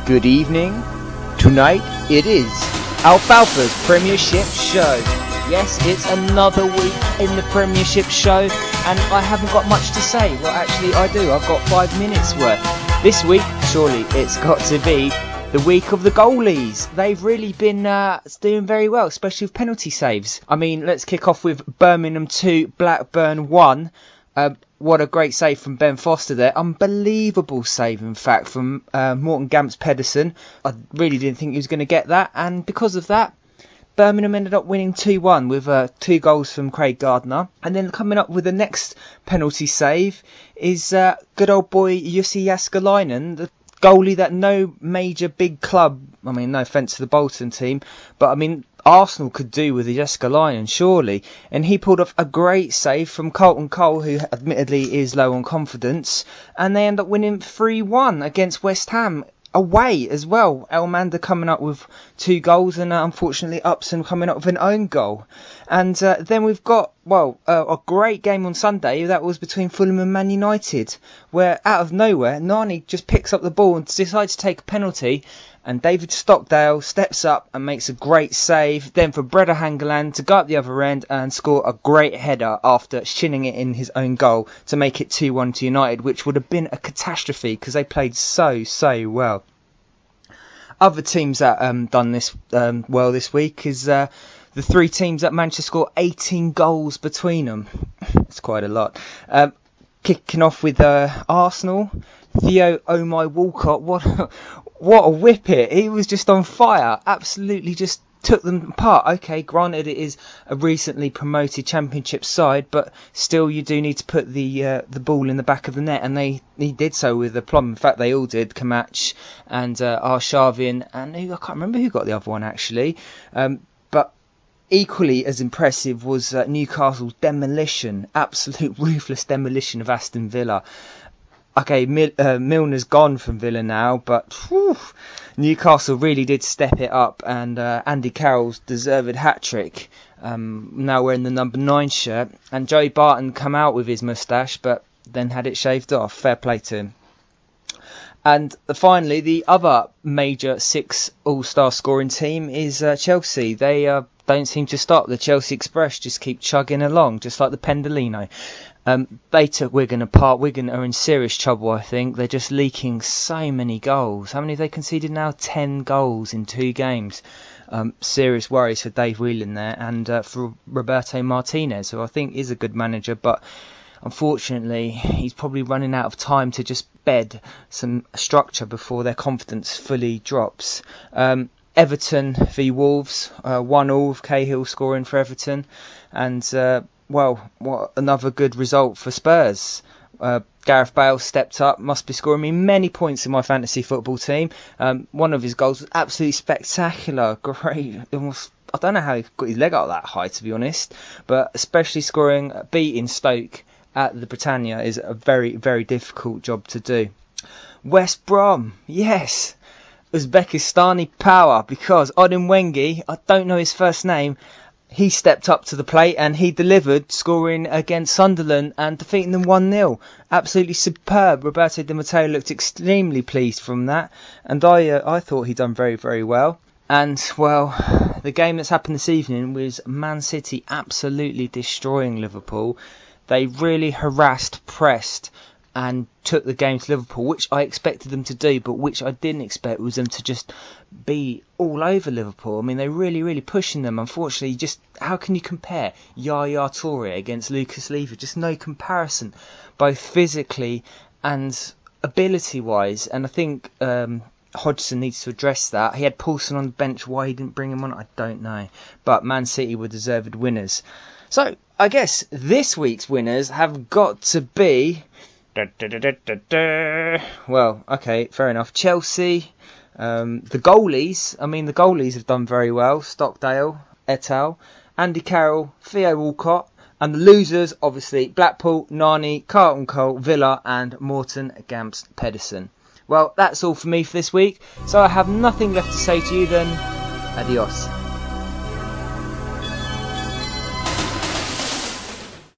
Good evening. Tonight it is Alfalfa's Premiership Show. Yes, it's another week in the Premiership Show, and I haven't got much to say. Well, actually I do. I've got 5 minutes worth. This week, surely it's got to be the week of the goalies. They've really been doing very well, especially with penalty saves. I mean, let's kick off with Birmingham 2, Blackburn 1. What a great save from Ben Foster there. Unbelievable save, in fact, from Morten Gamst Pedersen. I really didn't think he was going to get that. And because of that, Birmingham ended up winning 2-1 with 2 goals from Craig Gardner. And then coming up with the next penalty save is good old boy Jussi Jääskeläinen, the goalie that no major big club, I mean, no offence to the Bolton team, but I mean, Arsenal could do with the Jääskeläinen, surely. And he pulled off a great save from Carlton Cole, who admittedly is low on confidence. And they end up winning 3-1 against West Ham. Away as well. Elmander coming up with 2 goals, and unfortunately Upson coming up with an own goal. And then we've got, a great game on Sunday. That was between Fulham and Man United, where out of nowhere Nani just picks up the ball and decides to take a penalty, and David Stockdale steps up and makes a great save. Then for Brede Hangeland to go up the other end and score a great header after shinning it in his own goal to make it 2-1 to United, which would have been a catastrophe because they played so well. Other teams that done this well this week is the 3 teams that managed to score 18 goals between them. It's quite a lot. Kicking off with Arsenal, Theo Oh-My Walcott. What a whippet. He was just on fire. Absolutely just took them apart. Okay, granted it is a recently promoted Championship side, but still you do need to put the ball in the back of the net, and he did so with aplomb. In fact, they all did. Kamach and Arshavin, and I can't remember who got the other one actually. But equally as impressive was Newcastle's demolition, absolute ruthless demolition of Aston Villa. Okay, Milner's gone from Villa now, but Newcastle really did step it up, and Andy Carroll's deserved hat-trick, now wearing the number 9 shirt, and Joey Barton come out with his moustache, but then had it shaved off. Fair play to him. And finally, the other major 6 all-star scoring team is Chelsea. They don't seem to stop. The Chelsea Express just keep chugging along, just like the Pendolino. They took Wigan apart. Wigan are in serious trouble, I think. They're just leaking so many goals. How many have they conceded now? 10 goals in 2 games. Serious worries for Dave Whelan there, and for Roberto Martinez, who I think is a good manager, but unfortunately he's probably running out of time to just bed some structure before their confidence fully drops. Everton v Wolves, 1-1 with Cahill scoring for Everton, and what another good result for Spurs. Gareth Bale stepped up, must be scoring me many points in my fantasy football team. One of his goals was absolutely spectacular, great. I don't know how he got his leg up that high, to be honest, but especially beating Stoke at the Britannia is a very, very difficult job to do. West Brom, yes, Uzbekistani power, because Odin Wengi, I don't know his first name, he stepped up to the plate and he delivered, scoring against Sunderland and defeating them 1-0. Absolutely superb. Roberto Di Matteo looked extremely pleased from that, and I thought he'd done very, very well. And, the game that's happened this evening was Man City absolutely destroying Liverpool. They really harassed, pressed, and took the game to Liverpool, which I expected them to do, but which I didn't expect was them to just be all over Liverpool. I mean, they're really, really pushing them. Unfortunately, just how can you compare Yaya Toure against Lucas Leiva? Just no comparison, both physically and ability-wise. And I think Hodgson needs to address that. He had Poulsen on the bench. Why he didn't bring him on, I don't know. But Man City were deserved winners. So, I guess this week's winners have got to be... Well, okay, fair enough. Chelsea, the goalies have done very well. Stockdale, et al., Andy Carroll, Theo Walcott, and the losers, obviously, Blackpool, Nani, Carlton Cole, Villa, and Morten Gamst Pedersen. Well, that's all for me for this week, so I have nothing left to say to you then. Adios.